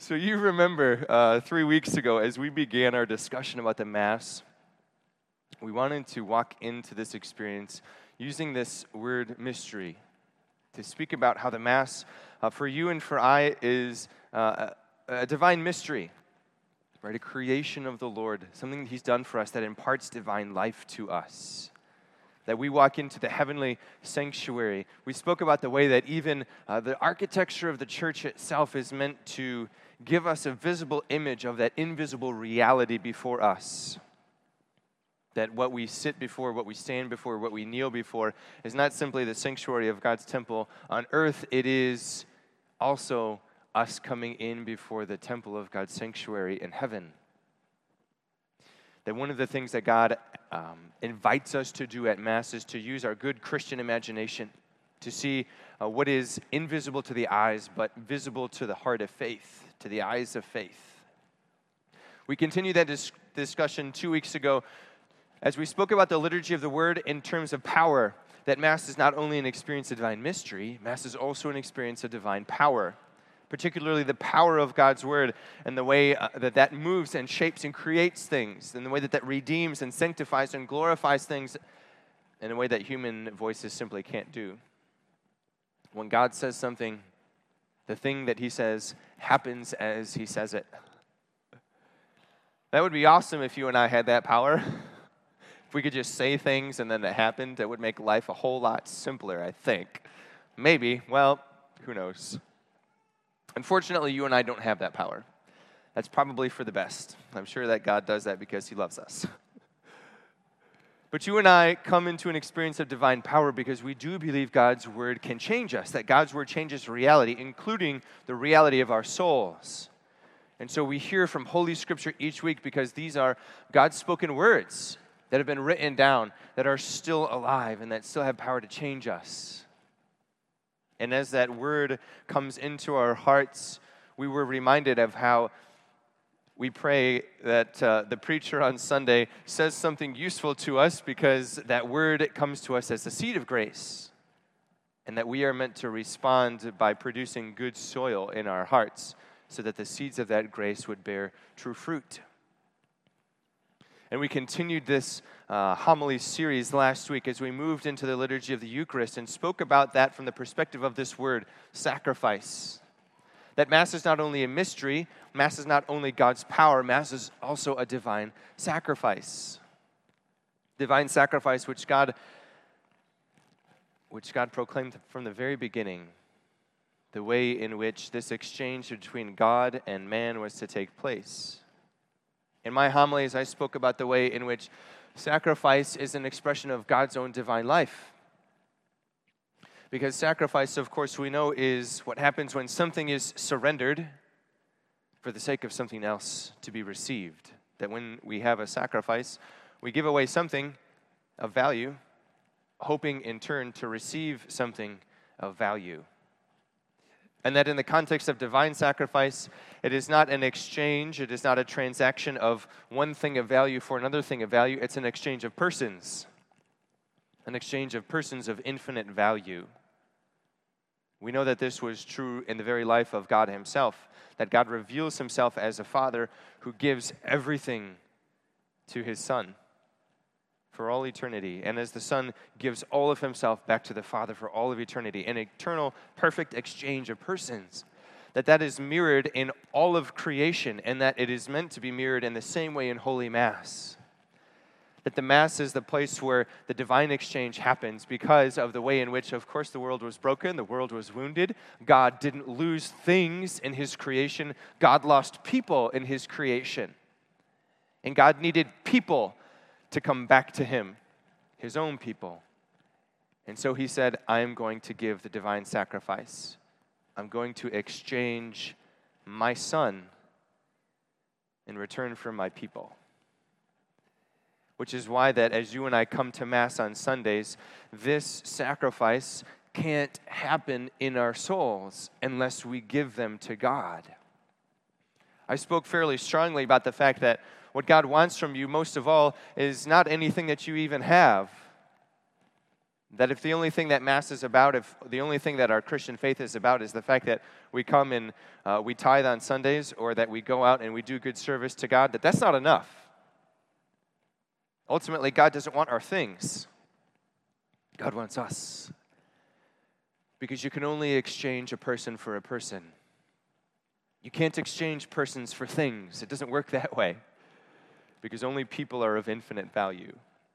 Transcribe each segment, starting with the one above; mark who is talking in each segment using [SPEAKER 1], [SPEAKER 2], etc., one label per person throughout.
[SPEAKER 1] So you remember 3 weeks ago as we began our discussion about the Mass, we wanted to walk into this experience using this word mystery to speak about how the Mass for you and for I is a divine mystery, right? A creation of the Lord, something that He's done for us that imparts divine life to us. That we walk into the heavenly sanctuary. We spoke about the way that even the architecture of the church itself is meant to give us a visible image of that invisible reality before us. That what we sit before, what we stand before, what we kneel before is not simply the sanctuary of God's temple on earth. It is also us coming in before the temple of God's sanctuary in heaven. That one of the things that God invites us to do at Mass is to use our good Christian imagination to see what is invisible to the eyes, but visible to the heart of faith, to the eyes of faith. We continued that discussion 2 weeks ago as we spoke about the liturgy of the Word in terms of power, that Mass is not only an experience of divine mystery, Mass is also an experience of divine power, particularly the power of God's Word and the way that moves and shapes and creates things, and the way that redeems and sanctifies and glorifies things in a way that human voices simply can't do. When God says something, the thing that He says happens as He says it. That would be awesome if you and I had that power. If we could just say things and then it happened, it would make life a whole lot simpler, I think. Maybe. Well, who knows? Unfortunately, you and I don't have that power. That's probably for the best. I'm sure that God does that because He loves us. But you and I come into an experience of divine power because we do believe God's Word can change us, that God's Word changes reality, including the reality of our souls. And so we hear from Holy Scripture each week because these are God's spoken words that have been written down, that are still alive, and that still have power to change us. And as that Word comes into our hearts, we were reminded of how we pray that the preacher on Sunday says something useful to us because that word comes to us as a seed of grace, and that we are meant to respond by producing good soil in our hearts so that the seeds of that grace would bear true fruit. And we continued this homily series last week as we moved into the liturgy of the Eucharist and spoke about that from the perspective of this word, sacrifice. That Mass is not only a mystery, Mass is not only God's power, Mass is also a divine sacrifice. Divine sacrifice which God proclaimed from the very beginning, the way in which this exchange between God and man was to take place. In my homilies, I spoke about the way in which sacrifice is an expression of God's own divine life. Because sacrifice, of course, we know is what happens when something is surrendered for the sake of something else to be received. That when we have a sacrifice, we give away something of value, hoping in turn to receive something of value. And that in the context of divine sacrifice, it is not an exchange, it is not a transaction of one thing of value for another thing of value, it's an exchange of persons. An exchange of persons of infinite value. We know that this was true in the very life of God Himself, that God reveals Himself as a Father who gives everything to His Son for all eternity, and as the Son gives all of Himself back to the Father for all of eternity, an eternal, perfect exchange of persons, that is mirrored in all of creation, and that it is meant to be mirrored in the same way in Holy Mass. That the Mass is the place where the divine exchange happens because of the way in which, of course, the world was broken, the world was wounded. God didn't lose things in His creation. God lost people in His creation. And God needed people to come back to Him, His own people. And so He said, I am going to give the divine sacrifice. I'm going to exchange my Son in return for my people. Which is why that as you and I come to Mass on Sundays, this sacrifice can't happen in our souls unless we give them to God. I spoke fairly strongly about the fact that what God wants from you most of all is not anything that you even have. That if the only thing that Mass is about, if the only thing that our Christian faith is about is the fact that we come and we tithe on Sundays, or that we go out and we do good service to God, that's not enough. Ultimately, God doesn't want our things. God wants us. Because you can only exchange a person for a person. You can't exchange persons for things. It doesn't work that way. Because only people are of infinite value.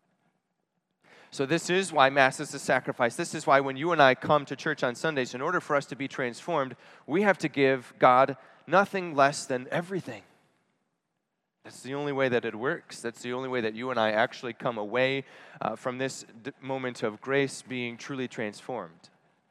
[SPEAKER 1] So this is why Mass is a sacrifice. This is why when you and I come to church on Sundays, in order for us to be transformed, we have to give God nothing less than everything. That's the only way that it works. That's the only way that you and I actually come away from this moment of grace being truly transformed.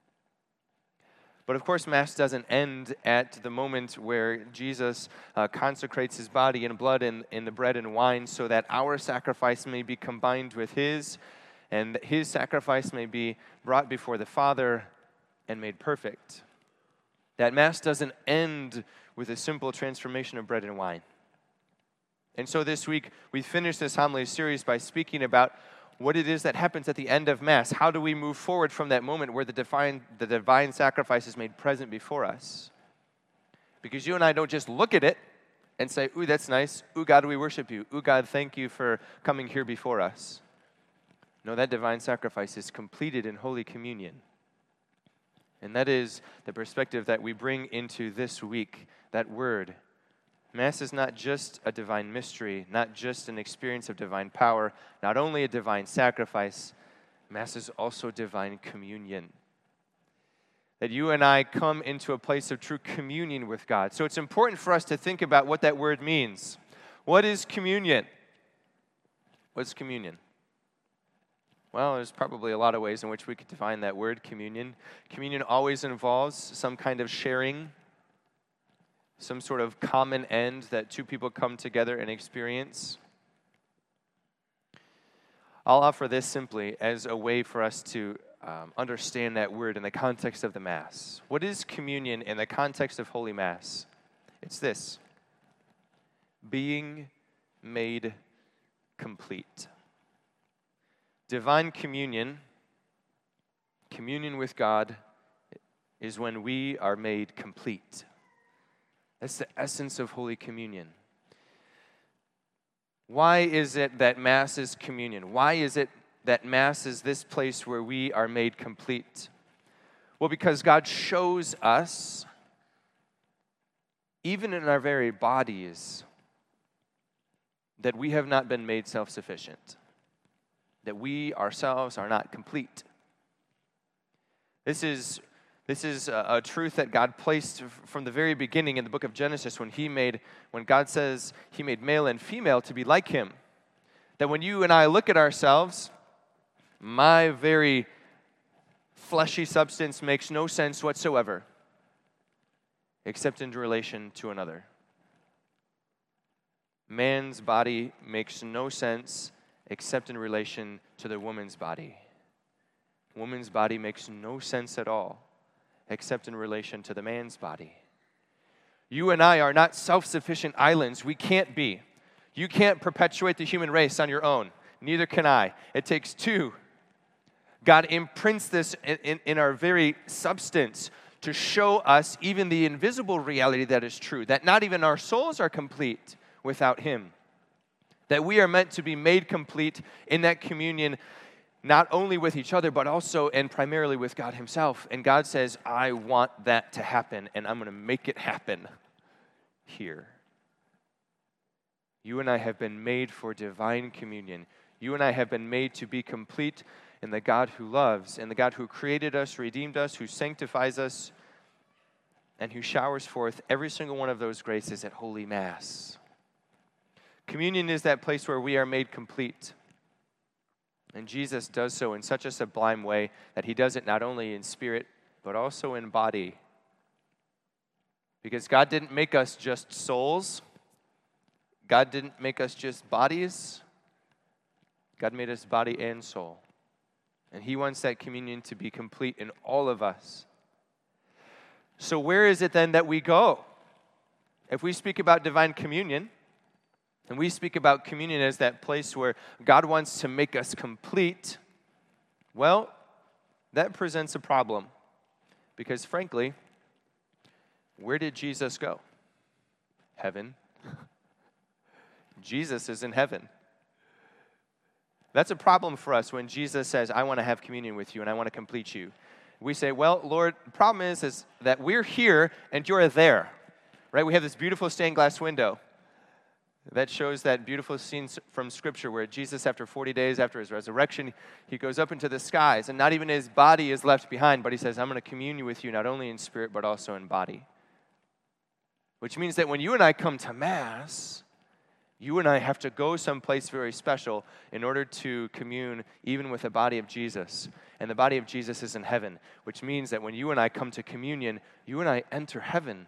[SPEAKER 1] But of course, Mass doesn't end at the moment where Jesus consecrates his body and blood in the bread and wine so that our sacrifice may be combined with his, and his sacrifice may be brought before the Father and made perfect. That Mass doesn't end with a simple transformation of bread and wine. And so this week, we finished this homily series by speaking about what it is that happens at the end of Mass. How do we move forward from that moment where the divine sacrifice is made present before us? Because you and I don't just look at it and say, ooh, that's nice. Ooh, God, we worship you. Ooh, God, thank you for coming here before us. No, that divine sacrifice is completed in Holy Communion. And that is the perspective that we bring into this week, that word. Mass is not just a divine mystery, not just an experience of divine power, not only a divine sacrifice, Mass is also divine communion. That you and I come into a place of true communion with God. So it's important for us to think about what that word means. What is communion? What's communion? Well, there's probably a lot of ways in which we could define that word, communion. Communion always involves some kind of sharing, some sort of common end that two people come together and experience. I'll offer this simply as a way for us to understand that word in the context of the Mass. What is communion in the context of Holy Mass? It's this: being made complete. Divine communion, communion with God, is when we are made complete. That's the essence of Holy Communion. Why is it that Mass is communion? Why is it that Mass is this place where we are made complete? Well, because God shows us, even in our very bodies, that we have not been made self-sufficient, that we ourselves are not complete. This is a truth that God placed from the very beginning in the book of Genesis when God says he made male and female to be like him. That when you and I look at ourselves, my very fleshy substance makes no sense whatsoever, except in relation to another. Man's body makes no sense except in relation to the woman's body. Woman's body makes no sense at all except in relation to the man's body. You and I are not self-sufficient islands. We can't be. You can't perpetuate the human race on your own. Neither can I. It takes two. God imprints this in our very substance to show us even the invisible reality that is true, that not even our souls are complete without him. That we are meant to be made complete in that communion, not only with each other, but also and primarily with God himself. And God says, I want that to happen, and I'm going to make it happen here. You and I have been made for divine communion. You and I have been made to be complete in the God who loves, in the God who created us, redeemed us, who sanctifies us, and who showers forth every single one of those graces at Holy Mass. Communion is that place where we are made complete. And Jesus does so in such a sublime way that he does it not only in spirit, but also in body. Because God didn't make us just souls. God didn't make us just bodies. God made us body and soul. And he wants that communion to be complete in all of us. So where is it then that we go? If we speak about divine communion, and we speak about communion as that place where God wants to make us complete, well, that presents a problem. Because frankly, where did Jesus go? Heaven. Jesus is in heaven. That's a problem for us when Jesus says, I want to have communion with you and I want to complete you. We say, well, Lord, the problem is that we're here and you're there, right? We have this beautiful stained glass window that shows that beautiful scene from Scripture where Jesus, after 40 days after his resurrection, he goes up into the skies, and not even his body is left behind, but he says, I'm going to commune with you not only in spirit, but also in body. Which means that when you and I come to Mass, you and I have to go someplace very special in order to commune even with the body of Jesus. And the body of Jesus is in heaven, which means that when you and I come to communion, you and I enter heaven.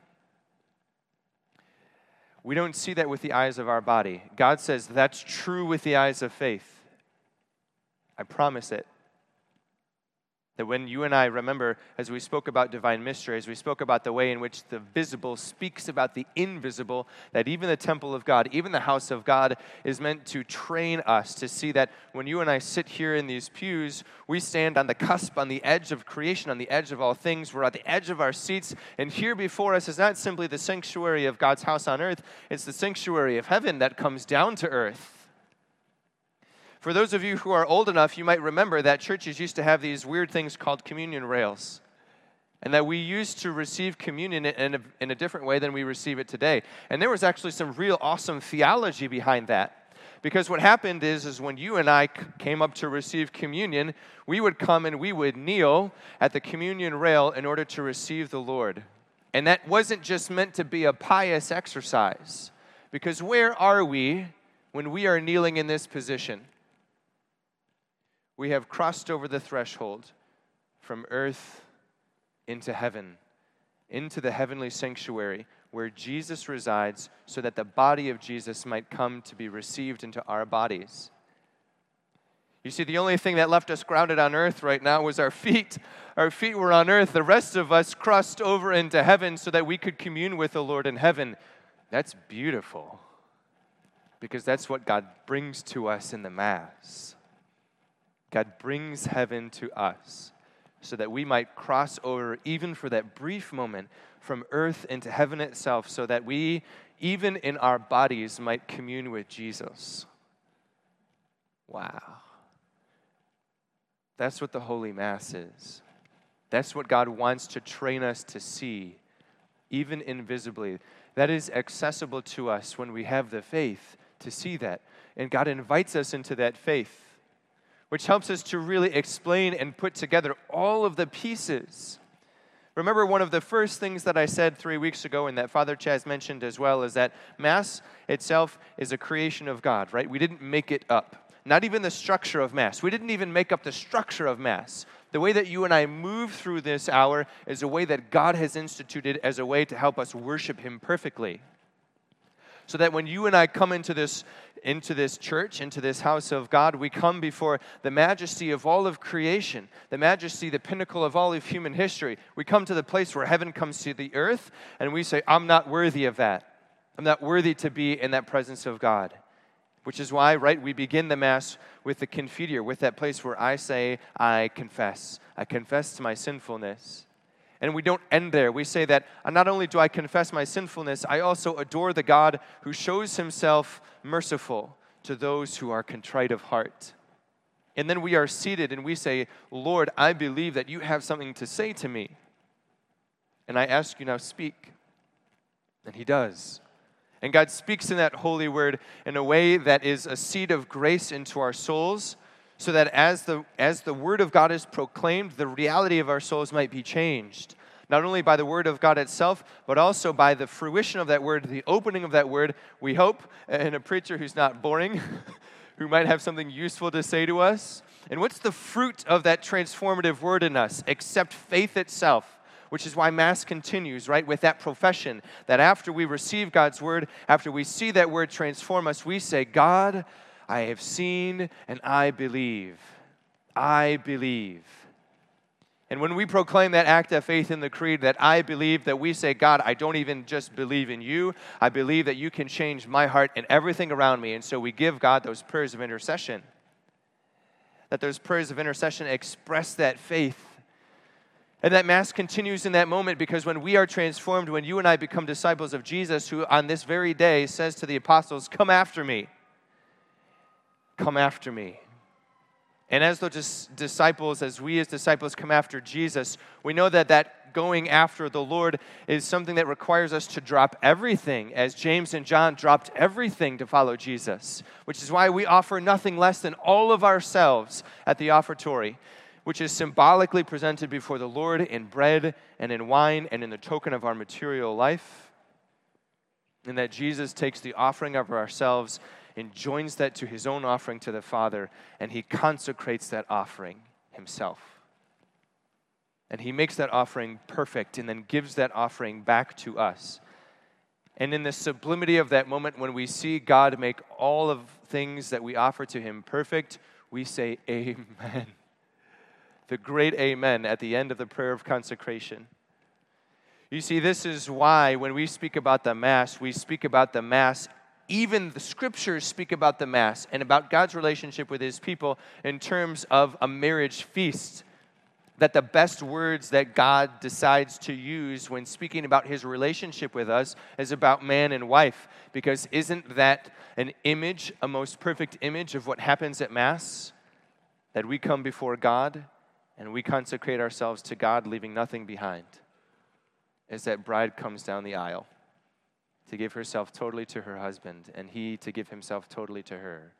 [SPEAKER 1] We don't see that with the eyes of our body. God says that's true with the eyes of faith. I promise it. That when you and I remember, as we spoke about divine mystery, as we spoke about the way in which the visible speaks about the invisible, that even the temple of God, even the house of God, is meant to train us to see that when you and I sit here in these pews, we stand on the cusp, on the edge of creation, on the edge of all things. We're at the edge of our seats, and here before us is not simply the sanctuary of God's house on earth, it's the sanctuary of heaven that comes down to earth. For those of you who are old enough, you might remember that churches used to have these weird things called communion rails, and that we used to receive communion in a different way than we receive it today. And there was actually some real awesome theology behind that. Because what happened is when you and I came up to receive communion, we would come and we would kneel at the communion rail in order to receive the Lord. And that wasn't just meant to be a pious exercise. Because where are we when we are kneeling in this position? We have crossed over the threshold from earth into heaven, into the heavenly sanctuary where Jesus resides so that the body of Jesus might come to be received into our bodies. You see, the only thing that left us grounded on earth right now was our feet. Our feet were on earth. The rest of us crossed over into heaven so that we could commune with the Lord in heaven. That's beautiful because that's what God brings to us in the Mass. God brings heaven to us so that we might cross over, even for that brief moment, from earth into heaven itself, so that we, even in our bodies, might commune with Jesus. Wow. That's what the Holy Mass is. That's what God wants to train us to see, even invisibly. That is accessible to us when we have the faith to see that. And God invites us into that faith, which helps us to really explain and put together all of the pieces. Remember, one of the first things that I said 3 weeks ago and that Father Chaz mentioned as well is that Mass itself is a creation of God, right? We didn't make it up. Not even the structure of Mass. We didn't even make up the structure of Mass. The way that you and I move through this hour is a way that God has instituted as a way to help us worship Him perfectly. So that when you and I come into this church, into this house of God, we come before the majesty of all of creation, the majesty, the pinnacle of all of human history. We come to the place where heaven comes to the earth, and we say, I'm not worthy of that. I'm not worthy to be in that presence of God. Which is why, right, we begin the Mass with the Confiteor, with that place where I say, I confess. I confess to my sinfulness. And we don't end there. We say that not only do I confess my sinfulness, I also adore the God who shows Himself merciful to those who are contrite of heart. And then we are seated and we say, Lord, I believe that you have something to say to me. And I ask you now, speak. And He does. And God speaks in that holy word in a way that is a seed of grace into our souls, so that as the word of God is proclaimed, the reality of our souls might be changed. Not only by the word of God itself, but also by the fruition of that word, the opening of that word, we hope, and a preacher who's not boring, who might have something useful to say to us. And what's the fruit of that transformative word in us, except faith itself? Which is why Mass continues, right, with that profession, that after we receive God's word, after we see that word transform us, we say, God, I have seen and I believe. I believe. And when we proclaim that act of faith in the creed, that I believe, that we say, God, I don't even just believe in you. I believe that you can change my heart and everything around me. And so we give God those prayers of intercession. That those prayers of intercession express that faith And that Mass continues in that moment because when we are transformed, when you and I become disciples of Jesus, who on this very day says to the apostles, "Come after me. Come after me." And as those disciples, as we as disciples come after Jesus, we know that going after the Lord is something that requires us to drop everything, as James and John dropped everything to follow Jesus, which is why we offer nothing less than all of ourselves at the offertory, which is symbolically presented before the Lord in bread and in wine and in the token of our material life, and that Jesus takes the offering of ourselves and joins that to his own offering to the Father, and he consecrates that offering himself. And he makes that offering perfect and then gives that offering back to us. And in the sublimity of that moment, when we see God make all of things that we offer to him perfect, we say, "Amen." The great amen at the end of the prayer of consecration. You see, this is why when we speak about the Mass, we speak about the Mass. Even the Scriptures speak about the Mass and about God's relationship with his people in terms of a marriage feast. That the best words that God decides to use when speaking about his relationship with us is about man and wife. Because isn't that an image, a most perfect image of what happens at Mass? That we come before God and we consecrate ourselves to God, leaving nothing behind. As that bride comes down the aisle to give herself totally to her husband, and he to give himself totally to her.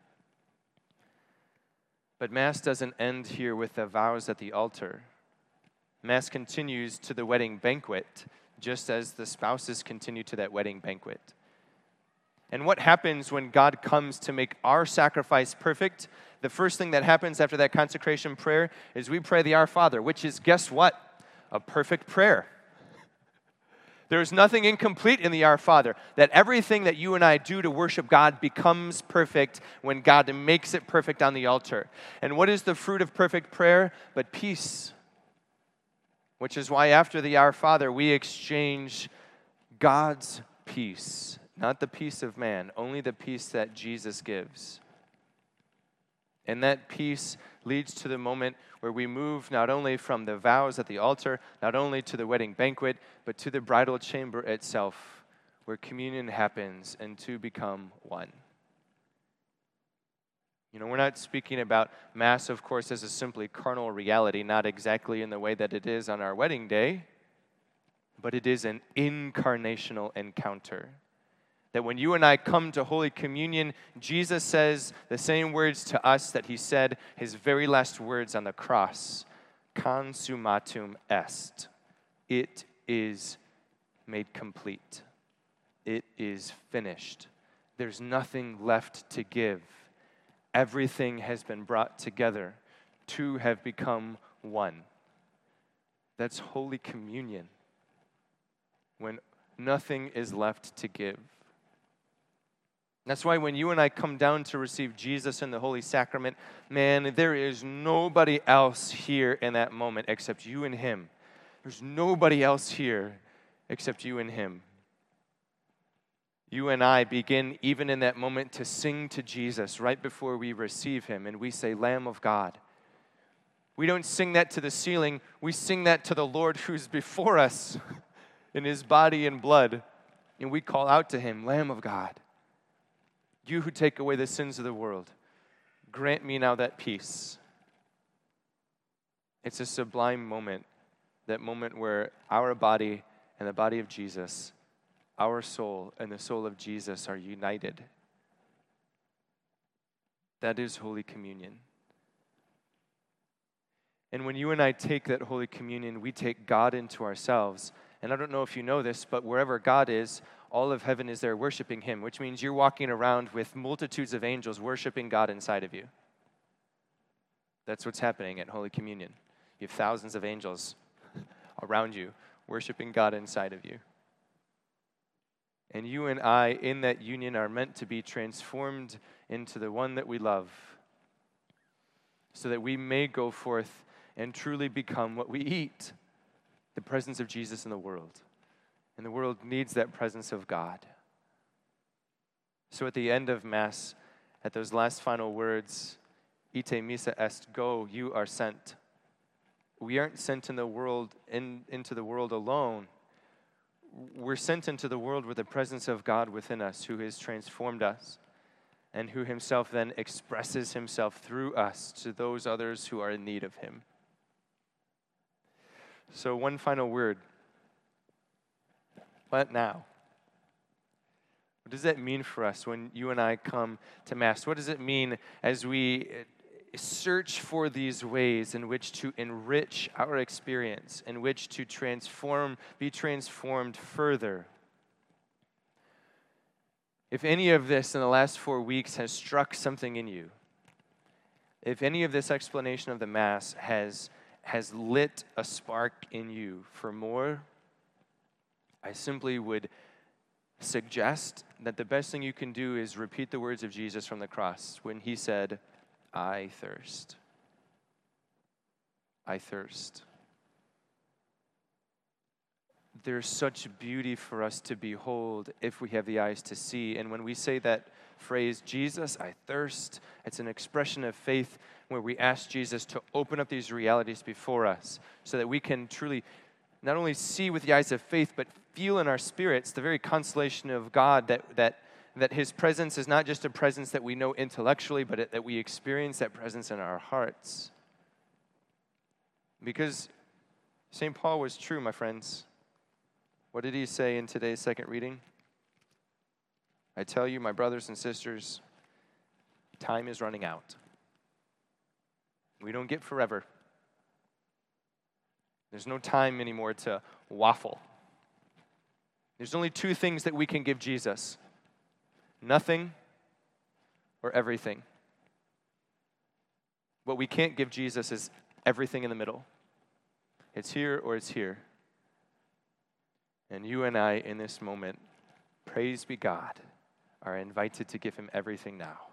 [SPEAKER 1] But Mass doesn't end here with the vows at the altar. Mass continues to the wedding banquet, just as the spouses continue to that wedding banquet. And what happens when God comes to make our sacrifice perfect? The first thing that happens after that consecration prayer is we pray the Our Father, which is, guess what? A perfect prayer. There's nothing incomplete in the Our Father. That everything that you and I do to worship God becomes perfect when God makes it perfect on the altar. And what is the fruit of perfect prayer? But peace. Which is why after the Our Father, we exchange God's peace. Not the peace of man, only the peace that Jesus gives. And that peace leads to the moment where we move not only from the vows at the altar, not only to the wedding banquet, but to the bridal chamber itself, where communion happens and two become one. You know, we're not speaking about Mass, of course, as a simply carnal reality, not exactly in the way that it is on our wedding day, but it is an incarnational encounter. That when you and I come to Holy Communion, Jesus says the same words to us that he said his very last words on the cross. Consummatum est. It is made complete. It is finished. There's nothing left to give. Everything has been brought together. Two have become one. That's Holy Communion. When nothing is left to give. That's why when you and I come down to receive Jesus in the Holy Sacrament, man, there is nobody else here in that moment except you and him. There's nobody else here except you and him. You and I begin even in that moment to sing to Jesus right before we receive him, and we say, Lamb of God. We don't sing that to the ceiling. We sing that to the Lord who's before us in his body and blood, and we call out to him, Lamb of God. You who take away the sins of the world, grant me now that peace. It's a sublime moment, that moment where our body and the body of Jesus, our soul and the soul of Jesus are united. That is Holy Communion. And when you and I take that Holy Communion, we take God into ourselves. And I don't know if you know this, but wherever God is, all of heaven is there worshiping him, which means you're walking around with multitudes of angels worshiping God inside of you. That's what's happening at Holy Communion. You have thousands of angels around you worshiping God inside of you. And you and I, in that union, are meant to be transformed into the one that we love, so that we may go forth and truly become what we eat, the presence of Jesus in the world. And the world needs that presence of God. So at the end of Mass, at those last final words, ite missa est, go, you are sent. we aren't sent in the world into the world alone. We're sent into the world with the presence of God within us, who has transformed us, and who himself then expresses himself through us to those others who are in need of him. So one final word. What now? What does that mean for us when you and I come to Mass? What does it mean as we search for these ways in which to enrich our experience, in which to be transformed further? If any of this in the last 4 weeks has struck something in you, if any of this explanation of the Mass has lit a spark in you for more, I simply would suggest that the best thing you can do is repeat the words of Jesus from the cross when he said, "I thirst. I thirst." There's such beauty for us to behold if we have the eyes to see. And when we say that phrase, "Jesus, I thirst," it's an expression of faith where we ask Jesus to open up these realities before us so that we can truly not only see with the eyes of faith, but feel in our spirits the very consolation of God that his presence is not just a presence that we know intellectually, but that we experience that presence in our hearts. Because St. Paul was true, my friends. What did he say in today's second reading? I tell you, my brothers and sisters, time is running out. We don't get forever. There's no time anymore to waffle. There's only 2 things that we can give Jesus: nothing or everything. What we can't give Jesus is everything in the middle. It's here or it's here. And you and I, in this moment, praise be God, are invited to give him everything now.